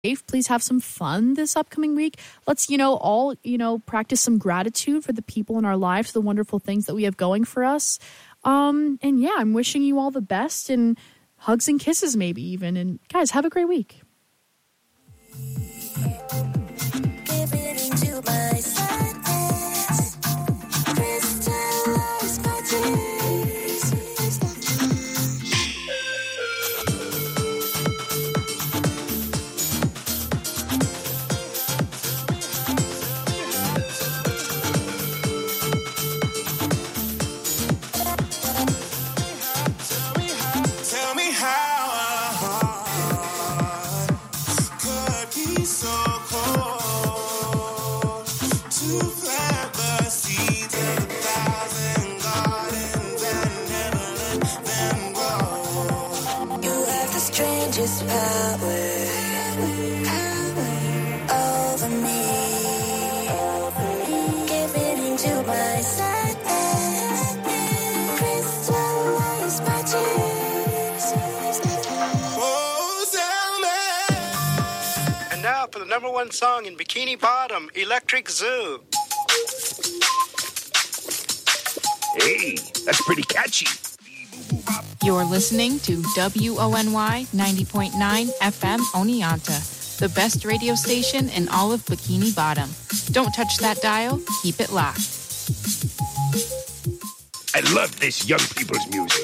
safe. Please have some fun this upcoming week. Let's, all, practice some gratitude for the people in our lives, the wonderful things that we have going for us. And yeah, I'm wishing you all the best and hugs and kisses maybe even. And guys, have a great week. Number one song in Bikini Bottom, Electric Zoo. Hey, that's pretty catchy. You're listening to WONY 90.9 FM Oneonta, the best radio station in all of Bikini Bottom. Don't touch that dial, keep it locked. I love this young people's music.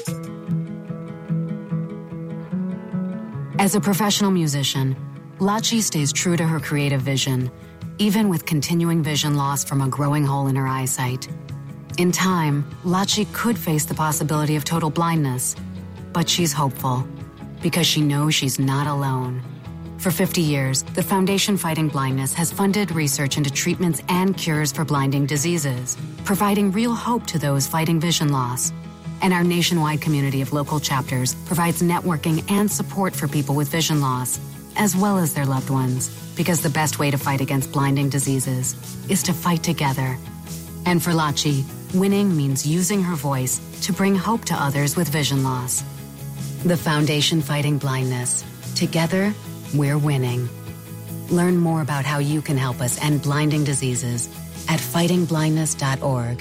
As a professional musician, Lachi stays true to her creative vision, even with continuing vision loss from a growing hole in her eyesight. In time, Lachi could face the possibility of total blindness, but she's hopeful because she knows she's not alone. For 50 years, the Foundation Fighting Blindness has funded research into treatments and cures for blinding diseases, providing real hope to those fighting vision loss. And our nationwide community of local chapters provides networking and support for people with vision loss, as well as their loved ones, because the best way to fight against blinding diseases is to fight together. And for Lachi, winning means using her voice to bring hope to others with vision loss. The Foundation Fighting Blindness. Together, we're winning. Learn more about how you can help us end blinding diseases at fightingblindness.org.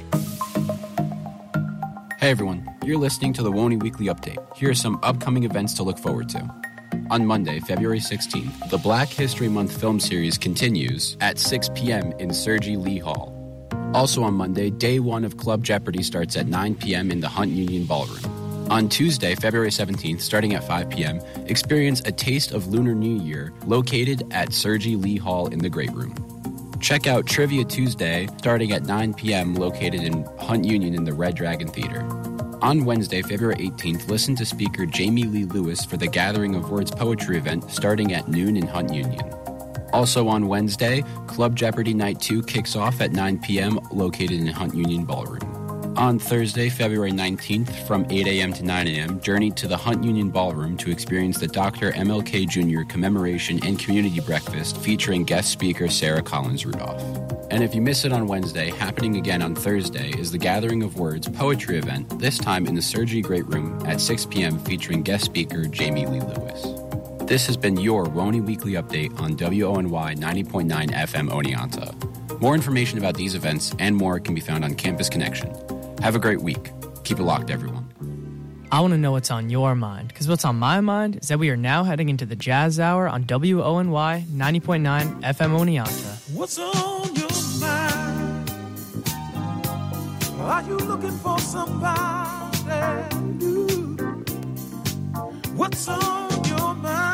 Hey everyone, you're listening to the WONY Weekly Update. Here are some upcoming events to look forward to. On Monday, February 16th, the Black History Month film series continues at 6 p.m. in Sergi Lee Hall. Also on Monday, Day 1 of Club Jeopardy starts at 9 p.m. in the Hunt Union Ballroom. On Tuesday, February 17th, starting at 5 p.m., experience a taste of Lunar New Year located at Sergi Lee Hall in the Great Room. Check out Trivia Tuesday starting at 9 p.m. located in Hunt Union in the Red Dragon Theater. On Wednesday, February 18th, listen to speaker Jamie Lee Lewis for the Gathering of Words poetry event starting at noon in Hunt Union. Also on Wednesday, Club Jeopardy Night 2 kicks off at 9 p.m. located in Hunt Union Ballroom. On Thursday, February 19th, from 8 a.m. to 9 a.m., journey to the Hunt Union Ballroom to experience the Dr. MLK Jr. Commemoration and Community Breakfast featuring guest speaker Sarah Collins Rudolph. And if you miss it on Wednesday, happening again on Thursday is the Gathering of Words poetry event, this time in the Sergi Great Room at 6 p.m. featuring guest speaker Jamie Lee Lewis. This has been your WONY Weekly Update on WONY 90.9 FM Oneonta. More information about these events and more can be found on Campus Connection. Have a great week. Keep it locked, everyone. I want to know what's on your mind, because what's on my mind is that we are now heading into the Jazz Hour on WONY 90.9 FM Oneonta. What's on your mind? Are you looking for somebody new? What's on your mind?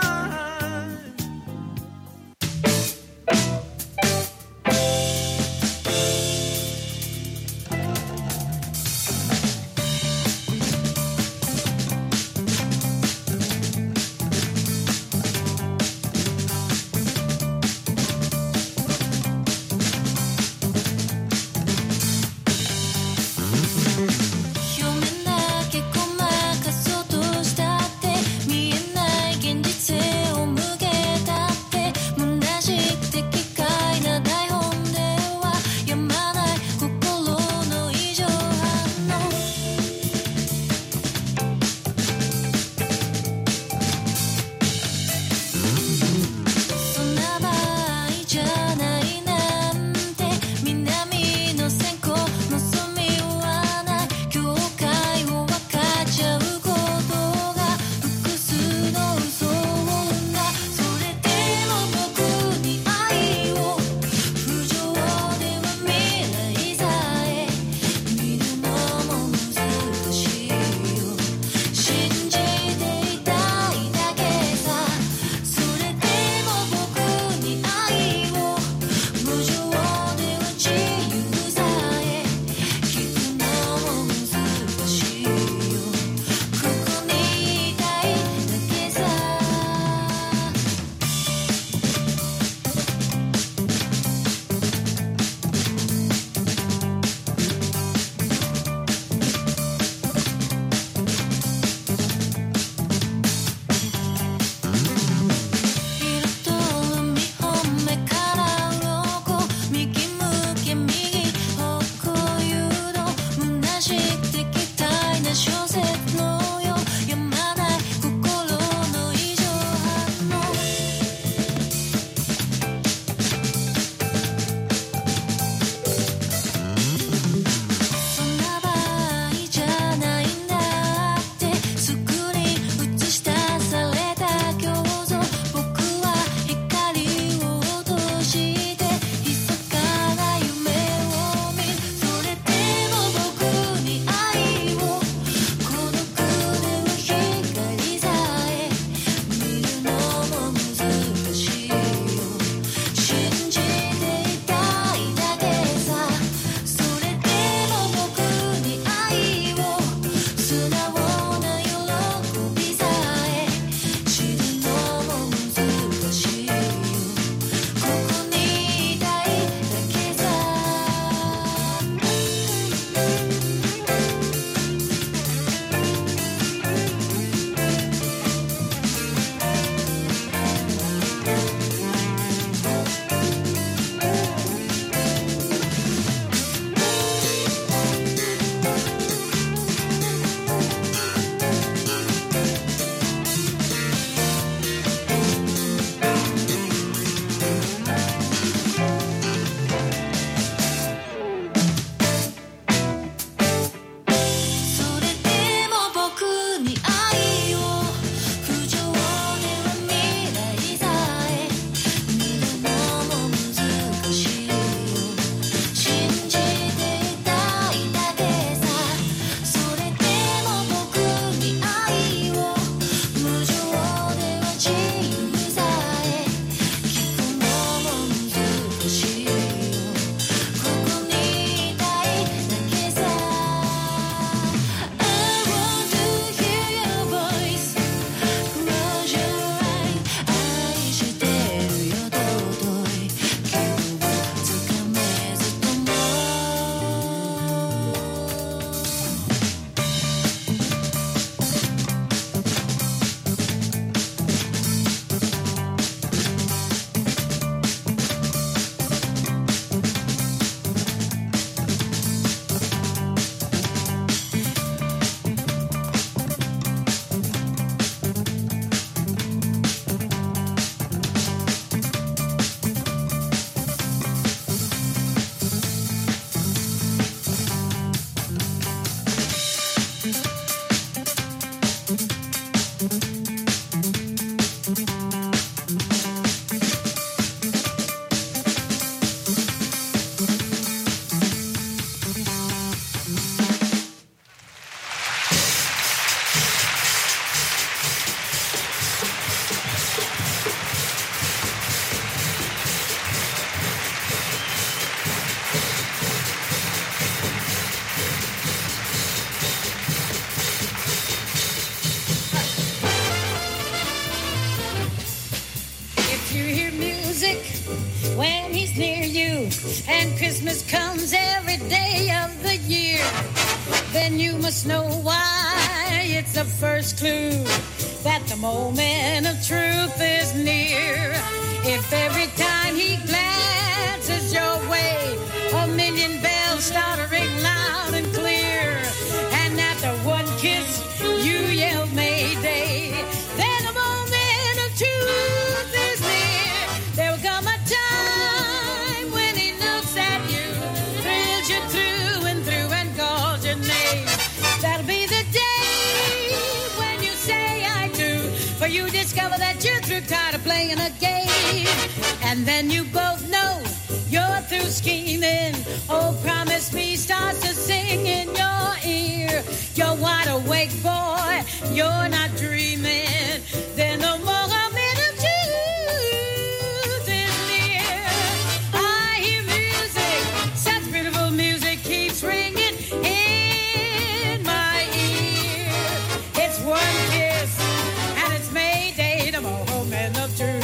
music when he's near you, and Christmas comes every day of the year, then you must know why. It's the first clue that the moment of truth is near. If every time he glances your way, a million bells start to ring loud and clear, and after one kiss you yell Mayday, then the moment of truth is near. There will come a time when he looks at you, thrills you through and through, and calls your name. That'll be the day when you say I do, for you discover that you're through, tired of playing a game, and then you both know you're through scheming. Oh, promise me starts to sing in your ear. You're wide awake, boy, you're not dreaming. Then the moment of truth is near. I hear music, such beautiful music keeps ringing in my ear. It's one kiss and it's Mayday, the moment of truth.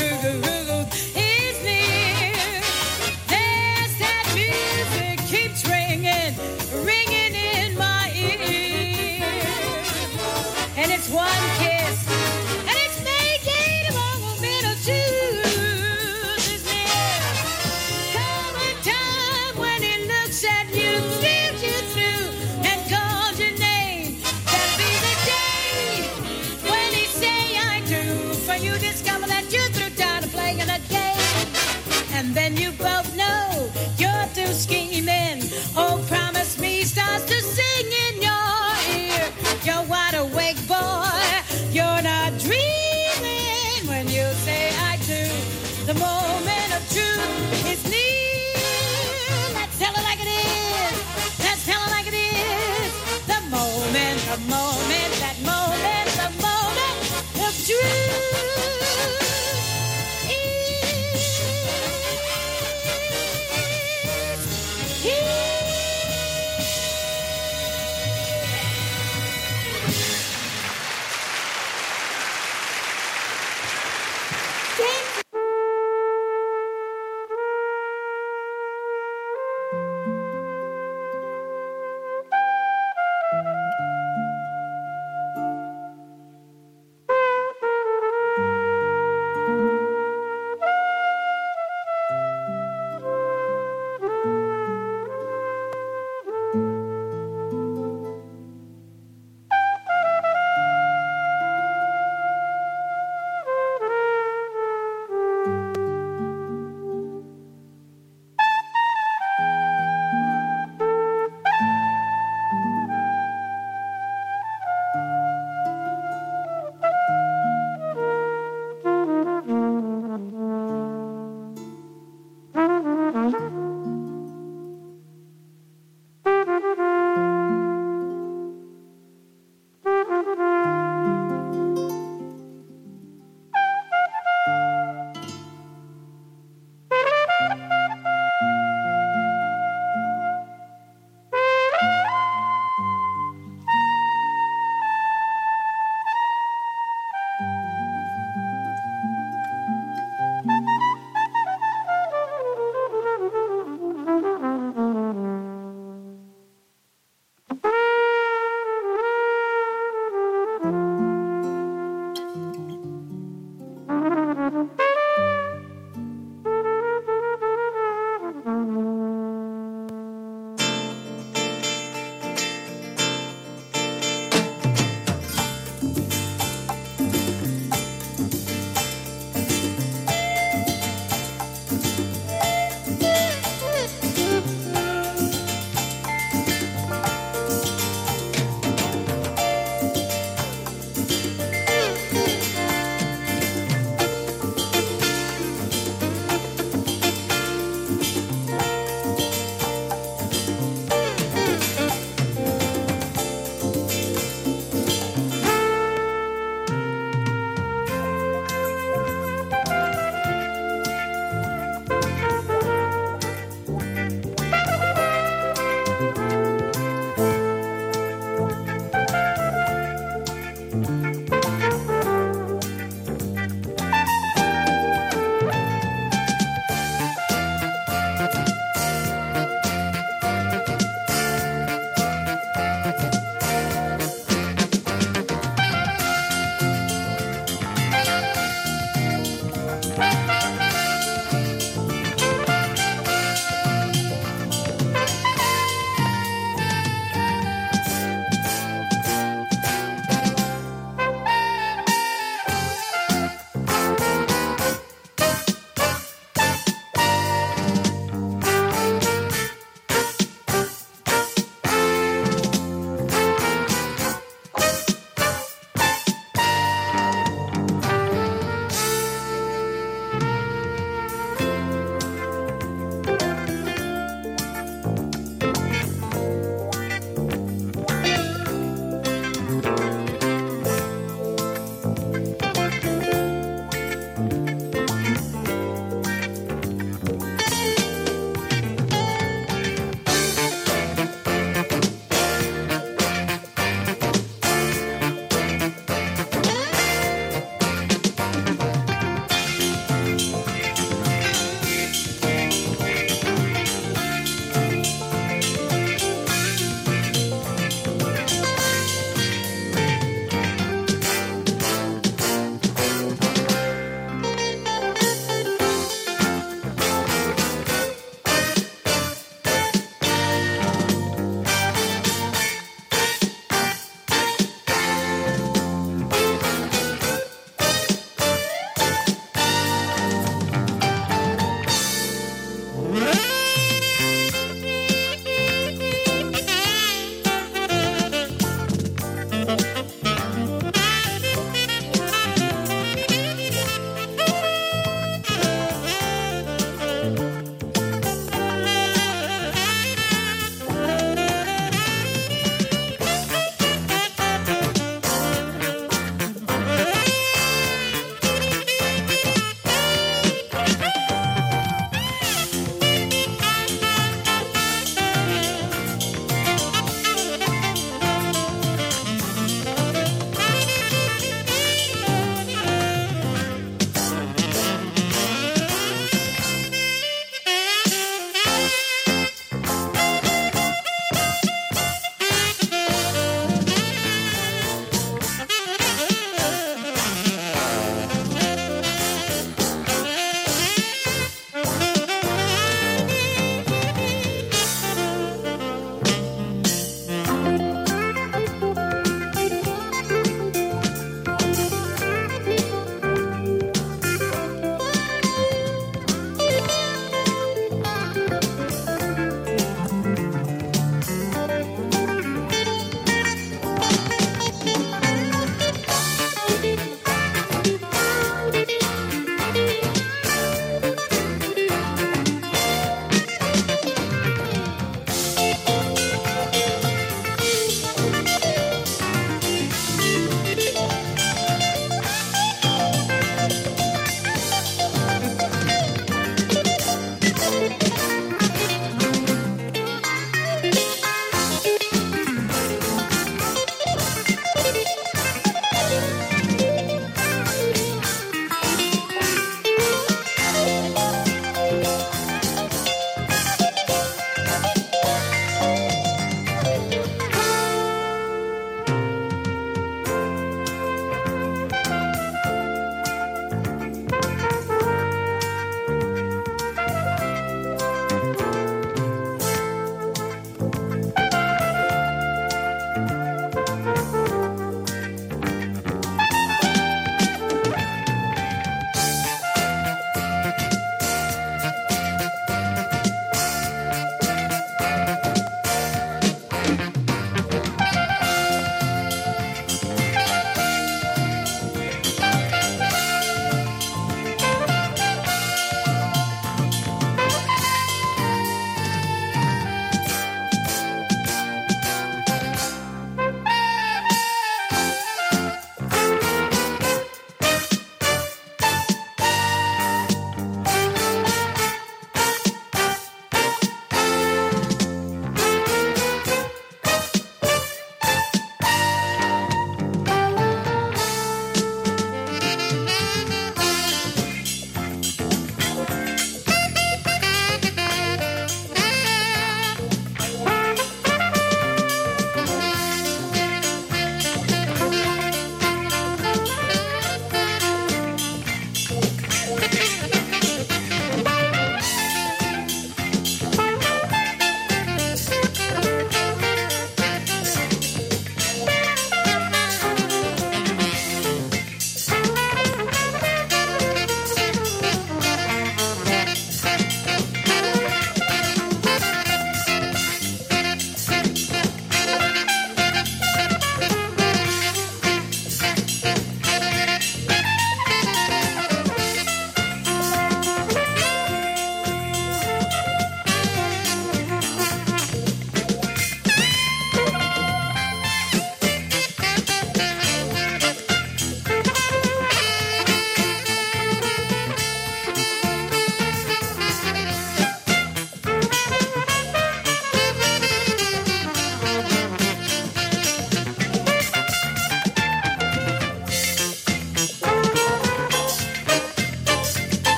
Ringing in my ear, and it's one kiss, and it's Mayday, the moment of truth is near. Come a time when he looks at you, thrills you through, and calls your name. That'll be the day when he say I do, for you discover that you're through, tired of playing a game, and then you both know you're through scheming. Oh, promise me starts to sing in your ear. You're wide awake, boy, you're not dreaming when you say I do. The moment of truth is near. Let's tell it like it is. Let's tell it like it is. The moment, the moment, that moment, the moment of truth is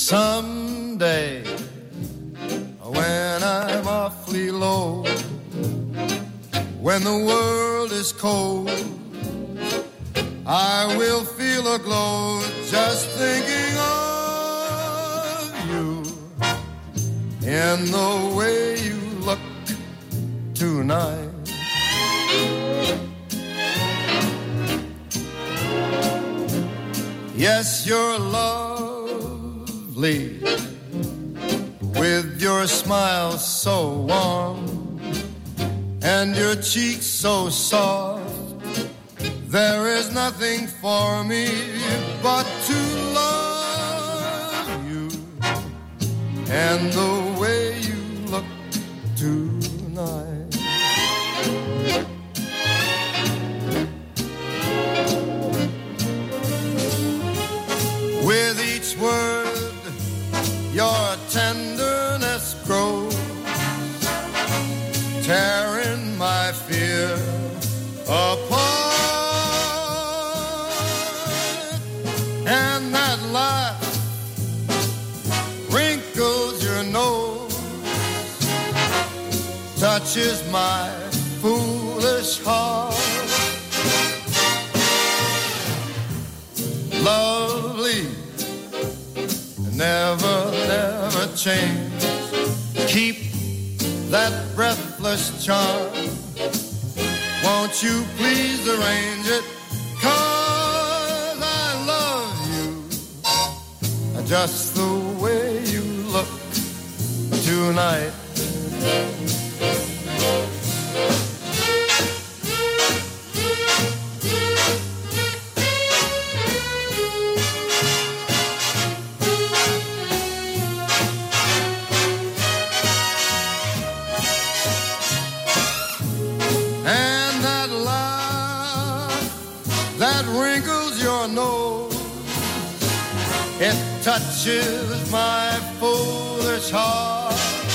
Someday, when I'm awfully low, when the world is cold, I will feel a glow just thinking of you and the way you look tonight. Yes, you're lovely with your smile so warm and your cheeks so soft. There is nothing for me but to love you and the way you look tonight. With each word, your tenderness grows, tearing my fear apart. And that laugh wrinkles your nose, touches my foolish heart. Lovely, never, never change. Keep that breathless charm. Won't you please arrange it? 'Cause I love you just the way you look tonight. And that laugh that wrinkles your nose, it touches my foolish heart.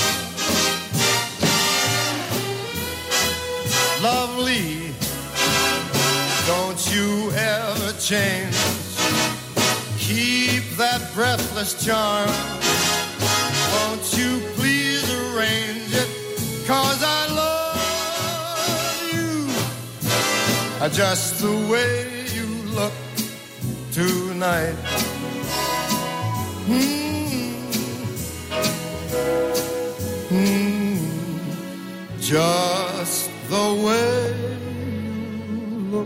Lovely, don't you ever change. Keep that breathless charm. Won't you please arrange it? 'Cause I love you just the way you look tonight. Just the way you look.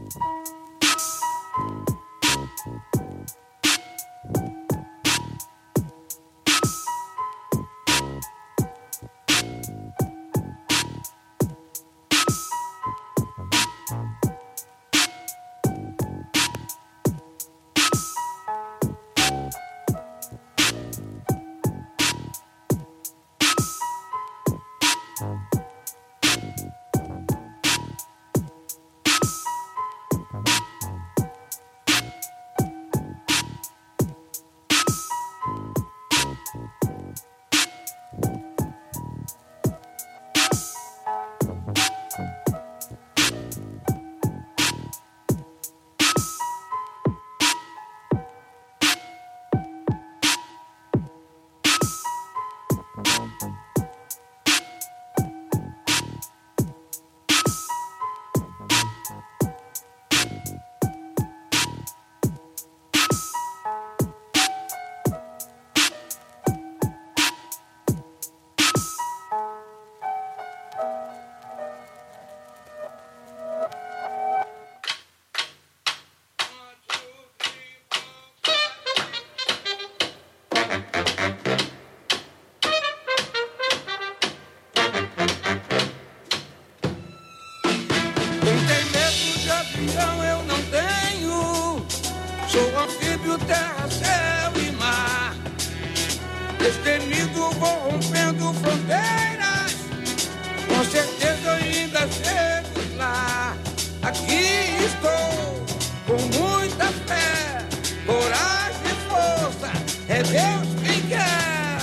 Destemido, vou rompendo fronteiras. Com certeza ainda chego lá. Aqui estou, com muita fé, coragem e força. É Deus quem quer.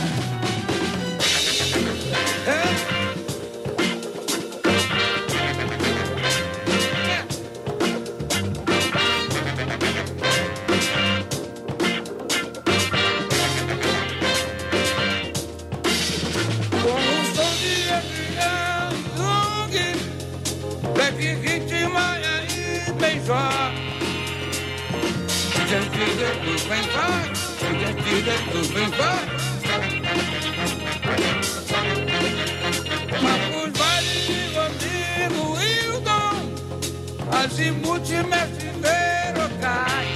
Marcos Vale, Rodrigo Hildon, Azimuth, Mestre Verocai.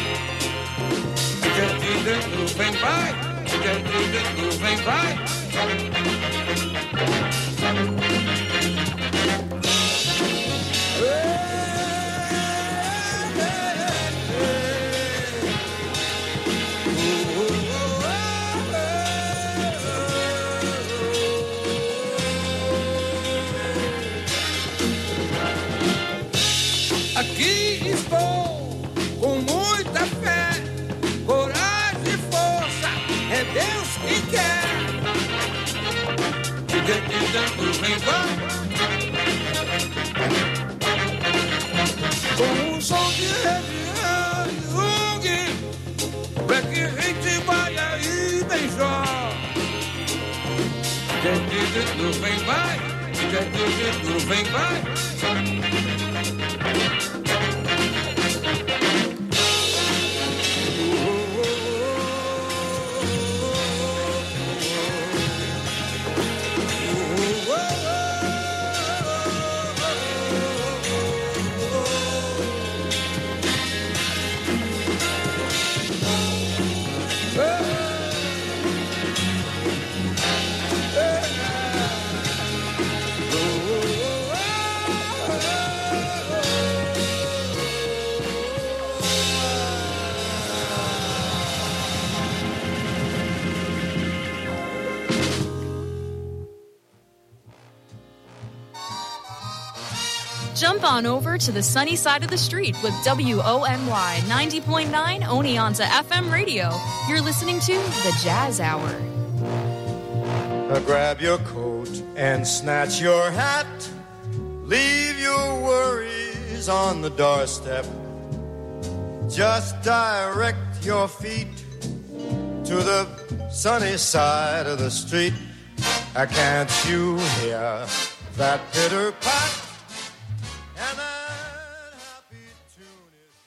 Dentro vem vai, dentro vem vai. Aqui estou, com muita fé, coragem e força, é Deus quem quer. De dentro vem vai, com um som de Jung, Black Hit, Baia e Benjó. De dentro vem vai, de dentro vem vai. Jump on over to the sunny side of the street with WONY 90.9 Oneonta FM radio. You're listening to The Jazz Hour. Grab your coat and snatch your hat. Leave your worries on the doorstep. Just direct your feet to the sunny side of the street. Can't you hear that pitter-pat? And that happy tune is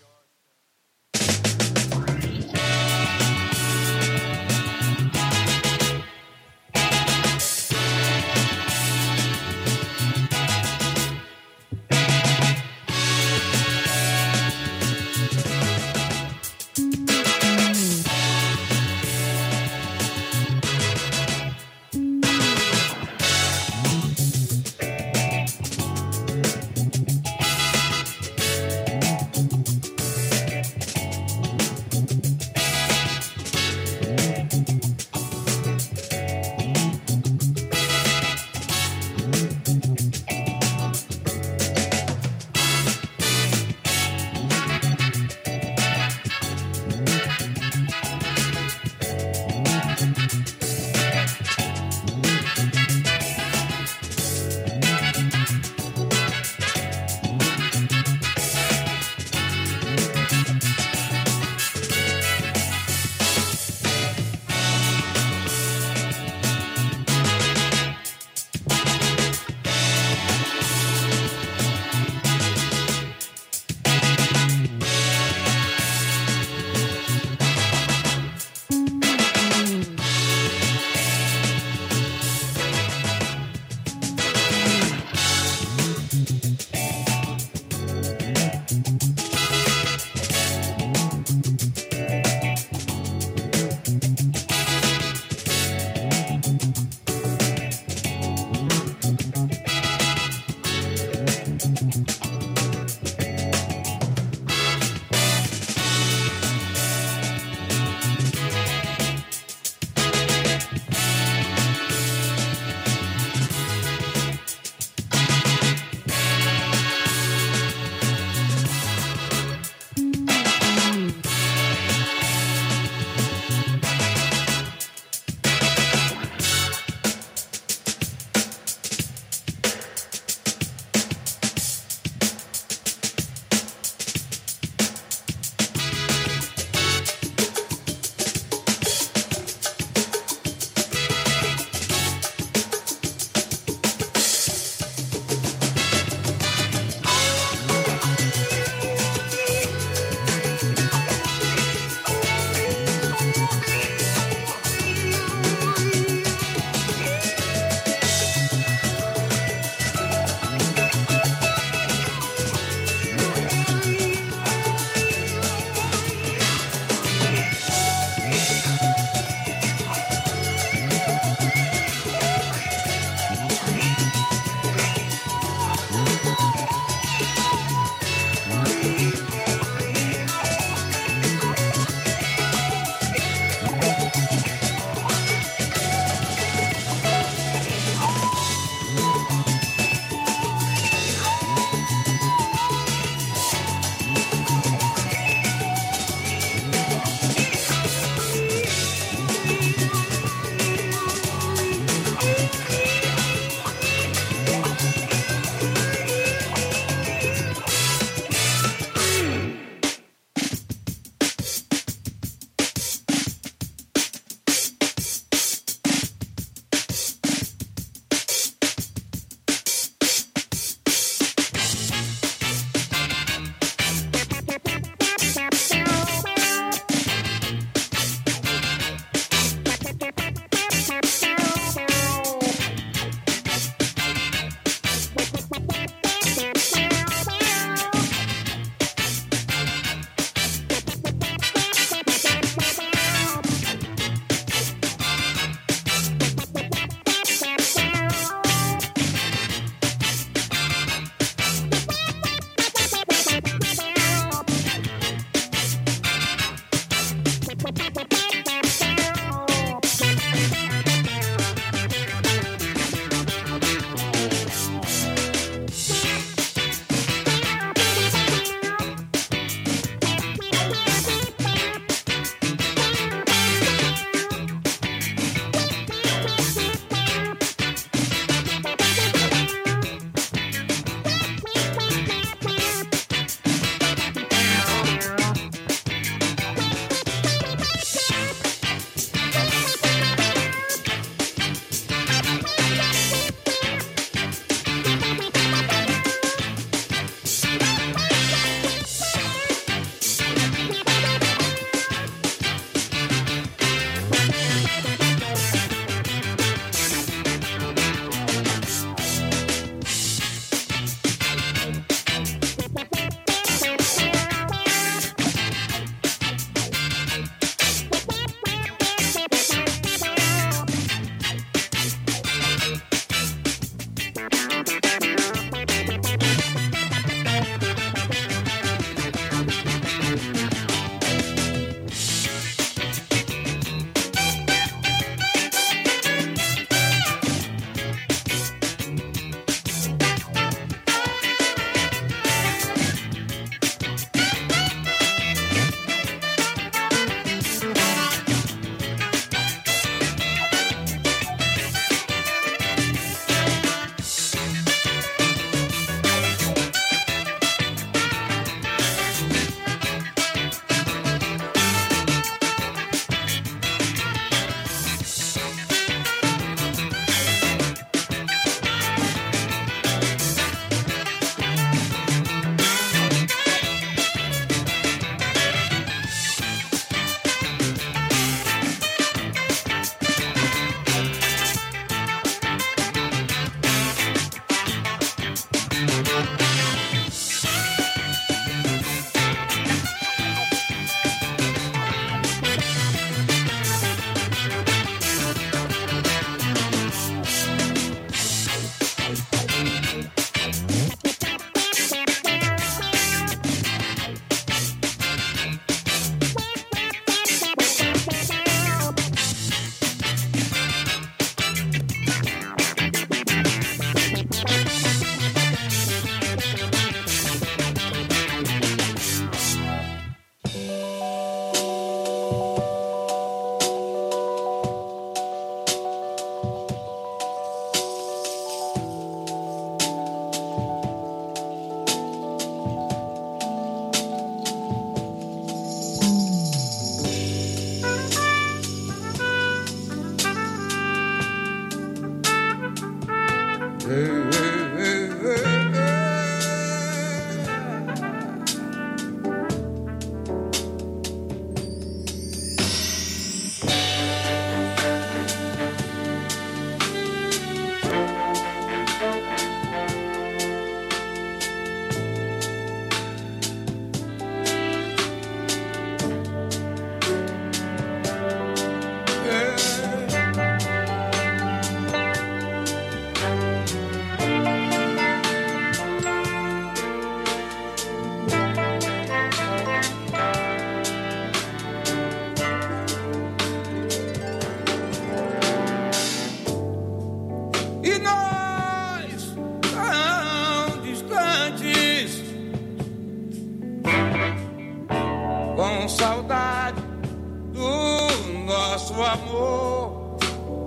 com saudade do nosso amor.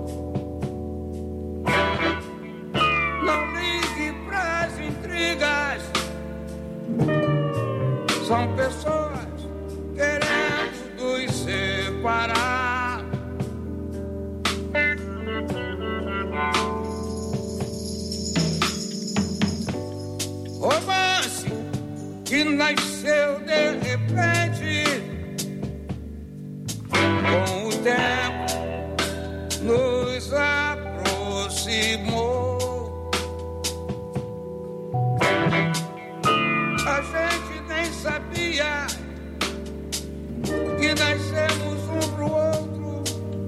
Não ligue pras intrigas, são pessoas querendo nos separar. Romance que nasceu de repente, com o tempo nos aproximou. A gente nem sabia que nascemos um pro outro.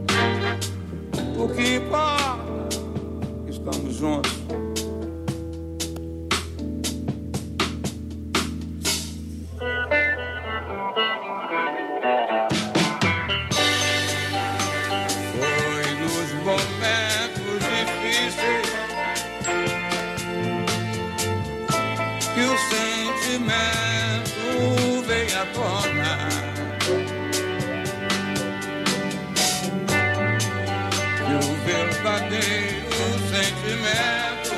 O que importa, estamos juntos. Sentimento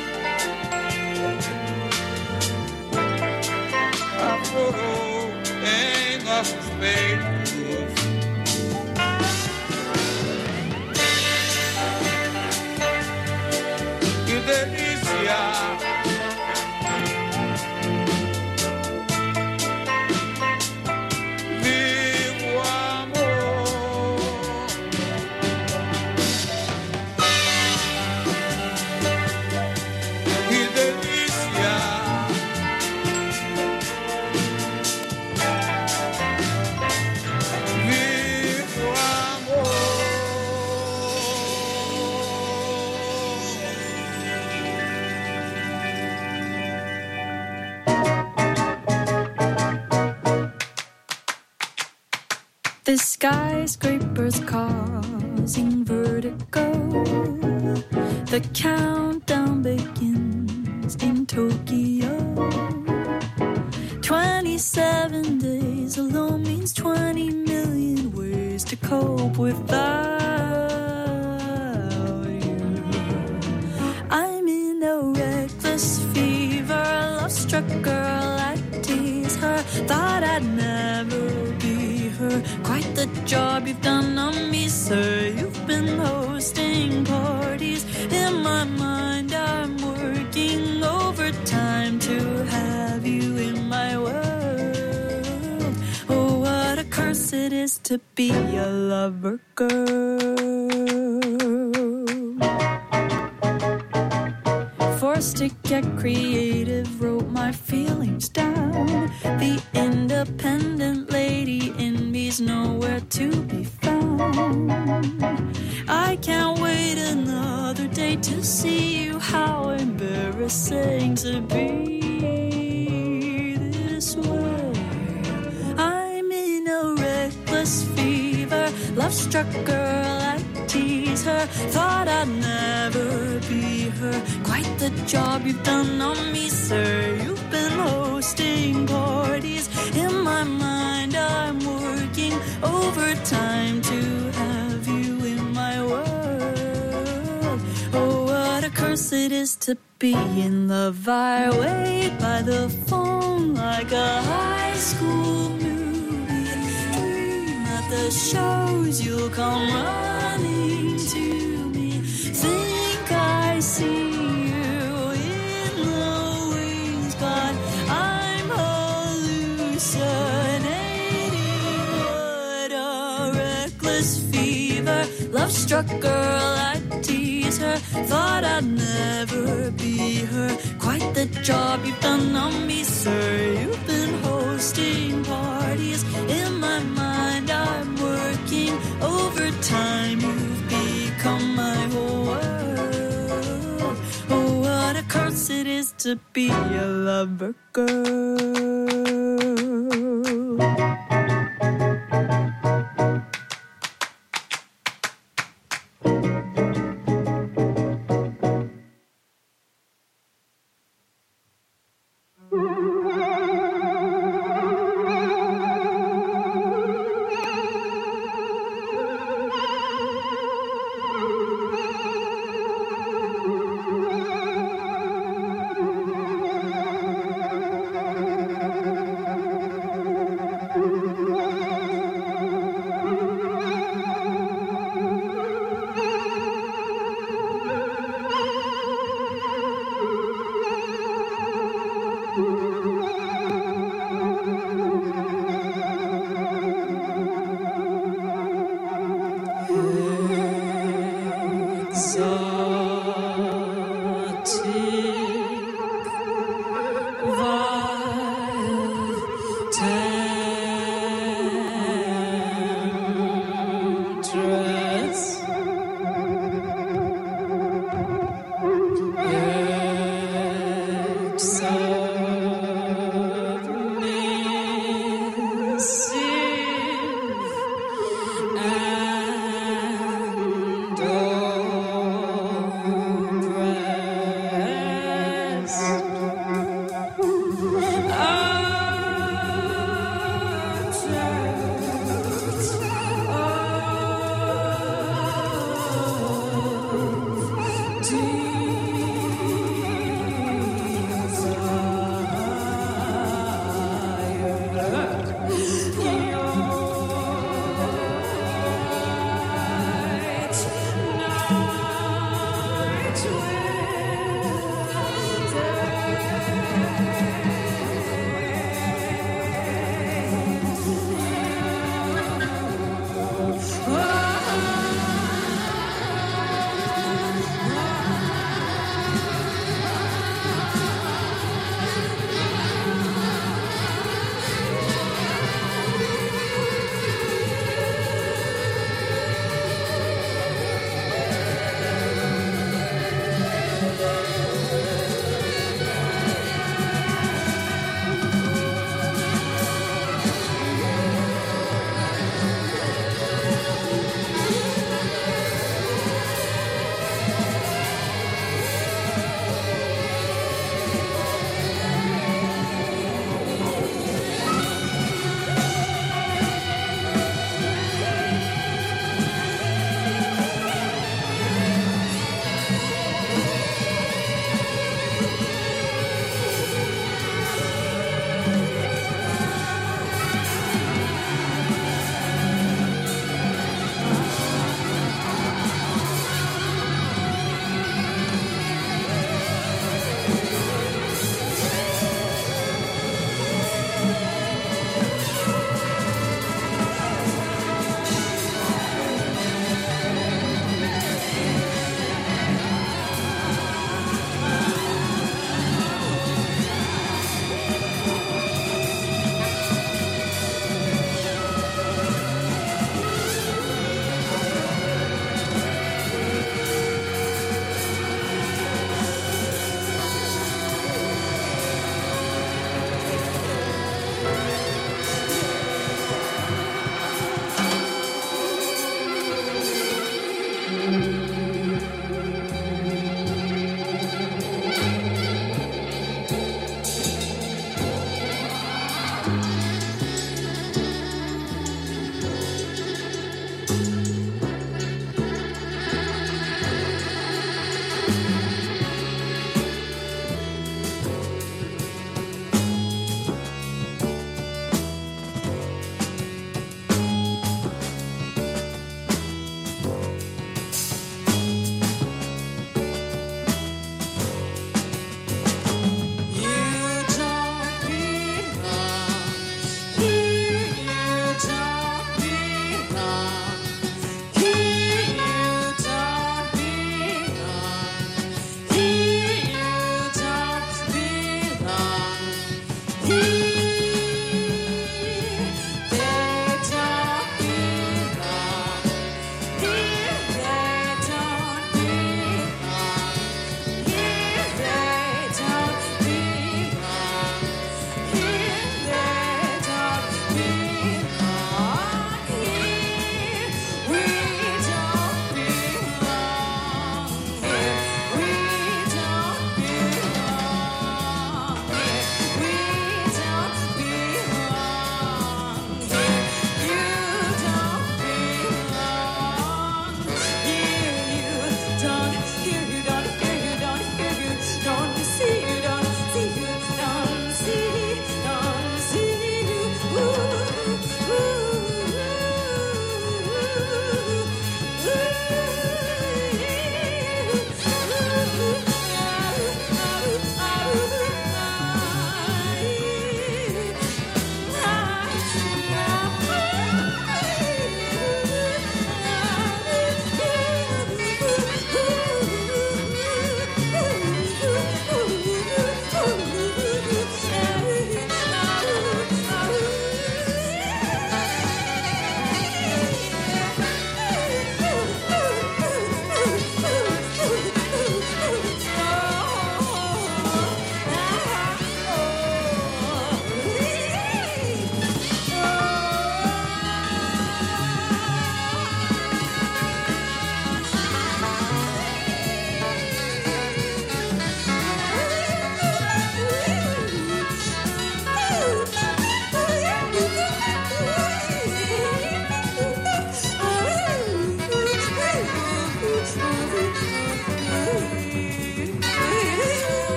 aflorou em nossos peitos. Que delícia! The skyscrapers causing vertigo. The countdown begins in Tokyo. 27 days alone means 20 million ways to cope without you. I'm in a reckless fever, love-struck girl, I tease her. Thought I'd never be her. Quite the job you've done on me, sir. You've been hosting parties. In my mind I'm working overtime to have you in my world. Oh, what a curse it is to be a lover girl. Forced to get creative, wrote my feelings down. The independent lady in me's nowhere to be found. I can't wait another day to see you. How embarrassing to be this way. I'm in a reckless fever, love-struck girl, I tease her. Thought I'd never be her. Quite the job you've done on me, sir. You've been hosting parties. In my mind I'm working overtime to have you in my world. Oh, what a curse it is to be in love. I wait by the phone like a high school movie. Dream at the shows you'll come running to me. Think I see you in the wings, but I'm hallucinating. What a reckless fever, love-struck girl, I tease her. Thought I'd never be her. Quite the job you've done on me, sir. You've been hosting parties. In my mind I'm working overtime. You've become my whole world. Oh, what a curse it is to be a lover girl.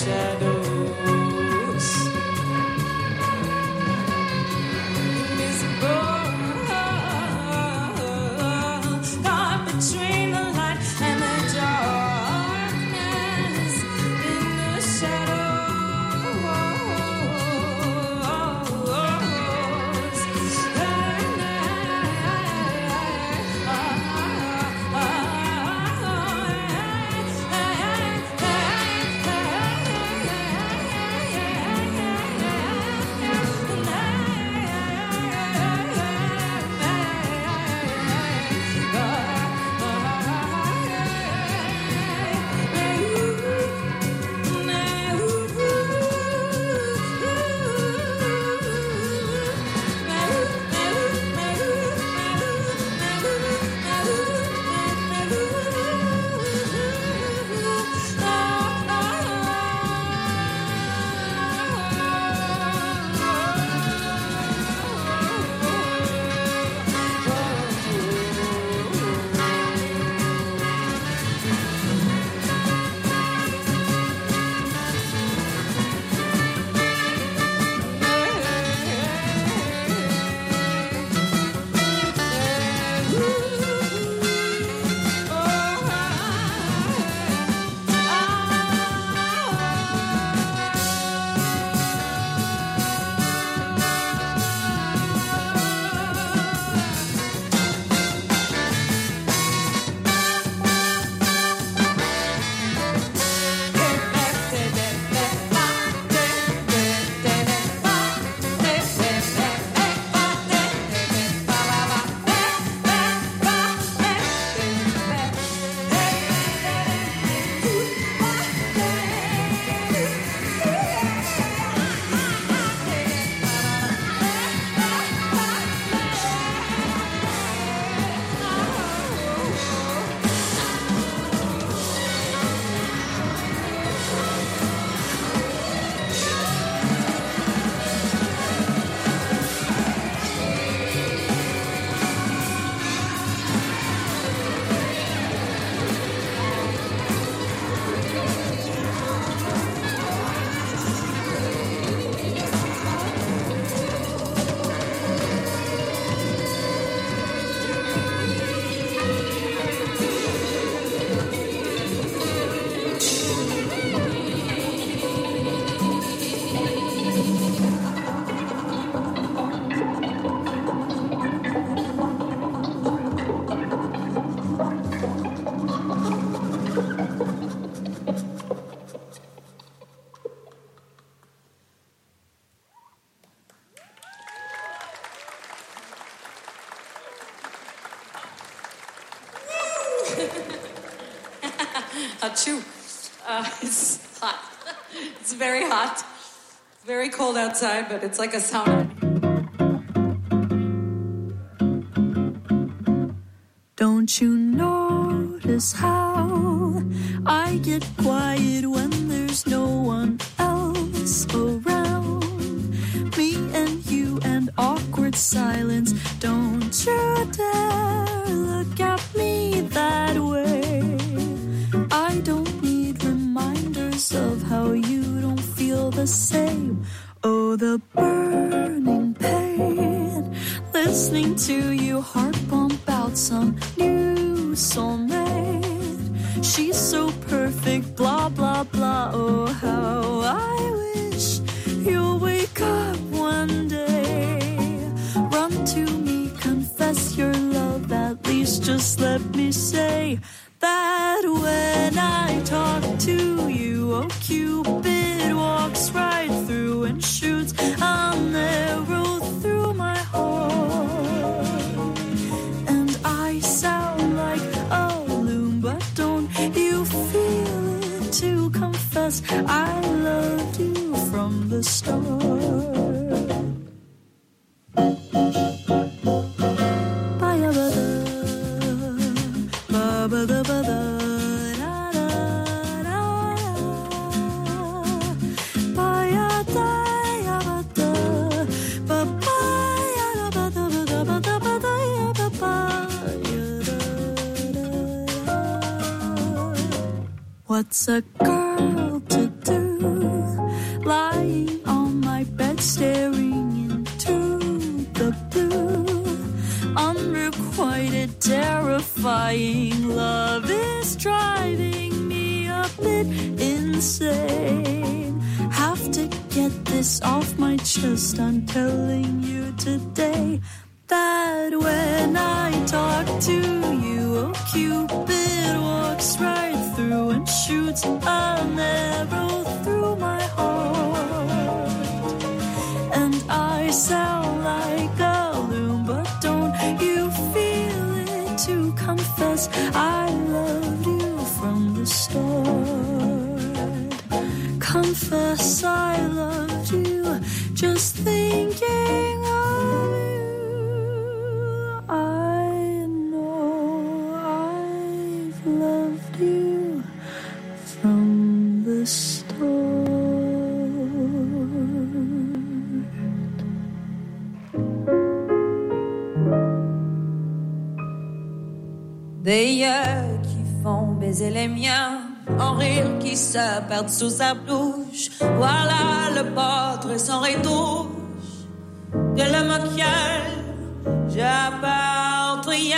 shadows. Invisible, caught between the light and the darkness in the Achoo. It's hot. It's very hot. It's very cold outside, but it's like a sauna. Don't you notice how I get quiet when there's no one else around? Me and you and awkward silence. Don't you dare look at me that way. I don't need reminders of how you don't feel the same. Oh, the burning pain, listening to you heart pump out some new soulmate. She's so perfect, blah, blah, blah. Oh, how I wish you'll wake up one day. Run to me, confess your love, at least just let me say that when I talk to you, oh, Cupid walks right through and shoots an arrow through my heart. And I sound like a loon, but don't you feel it to confess I loved you from the start. What's a girl to do this off my chest. I'm telling you today that when I talk to you, oh, Cupid walks right through and shoots an arrow through my heart. And I sound like a loon, but don't you feel it to confess I loved you from the start. Confess I loved you, just thinking of you. I know I've loved you from the start. Des yeux qui font baiser les miens, en rire qui se perdent sous sa bouche. Voilà le portrait sans retouche de l'homme auquel j'apporte rien.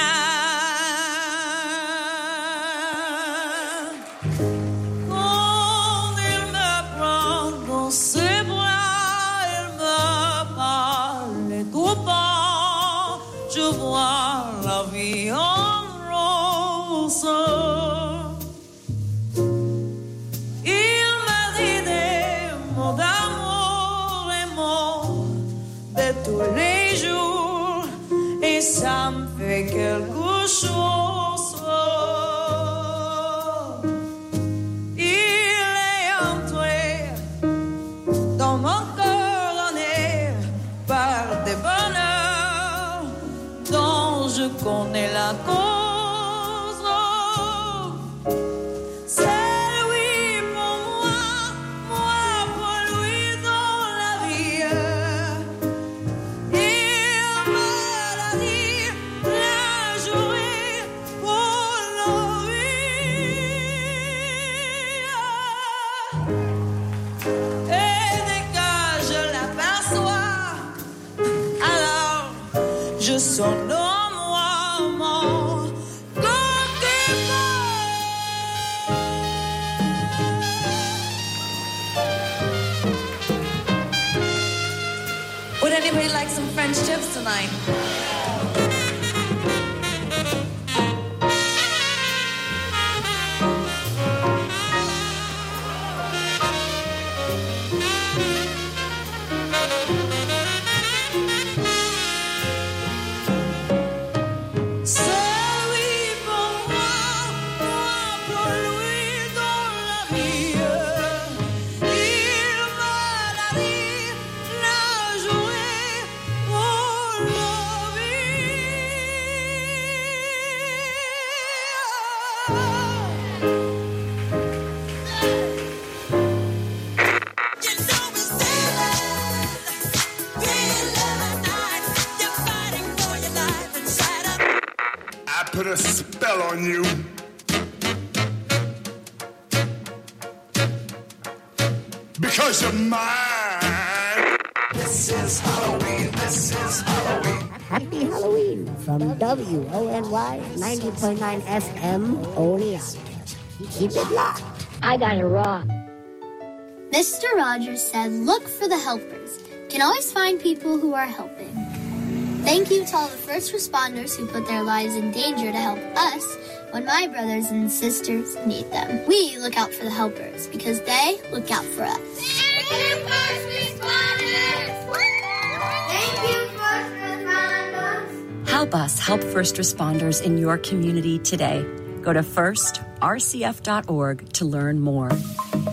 Quand il me prend dans ses bras, il me parle tout bas. Je vois la vie en rose. Il me dit des mots d'amour et mots de tous les jours, et ça me fait quelque chose. Il est entré dans mon cœur par des bonheurs dont je connais la cause. Son nom, moi, mon Would anybody like some French tips tonight? Put a spell on you. Because you're mine. This is Halloween. This is Halloween. Happy Halloween from WONY 90.9 FM Oneonta. Keep it locked. I got it wrong. Mr. Rogers said, look for the helpers. You can always find people who are helping. Thank you to all the first responders who put their lives in danger to help us when my brothers and sisters need them. We look out for the helpers because they look out for us. Thank you, first responders! Thank you, first responders! Help us help first responders in your community today. Go to firstrcf.org to learn more.